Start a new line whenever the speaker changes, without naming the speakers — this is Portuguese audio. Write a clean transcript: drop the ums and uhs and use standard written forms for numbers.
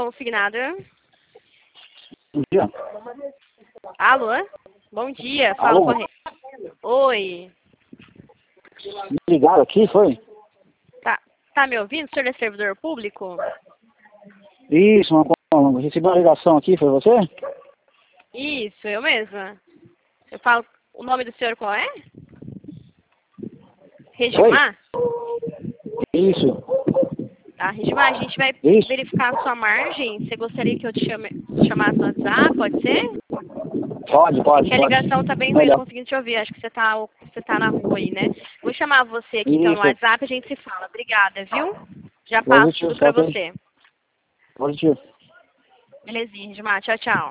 consignada.
Bom dia.
Alô? Bom dia, fala
Alô?
correto. Oi.
Me ligaram aqui, foi?
Tá me ouvindo? O senhor é servidor público?
Isso, recebi uma ligação aqui, foi você?
Isso, eu mesma. Eu falo, o nome do senhor qual é? Regimar?
Isso.
Tá, Regimar, a gente vai
Isso.
verificar a sua margem. Você gostaria que eu te chamasse no WhatsApp? Pode ser?
Pode.
Que a ligação tá bem ruim, não
Melhor.
conseguindo te ouvir. Acho que você tá na rua aí, né? Vou chamar você aqui então no
Isso.
WhatsApp e a gente se fala. Obrigada, viu? Já passo
Positivo,
tudo pra
certo aí.
você.
Positivo.
Belezinha, Regimar. Tchau, tchau.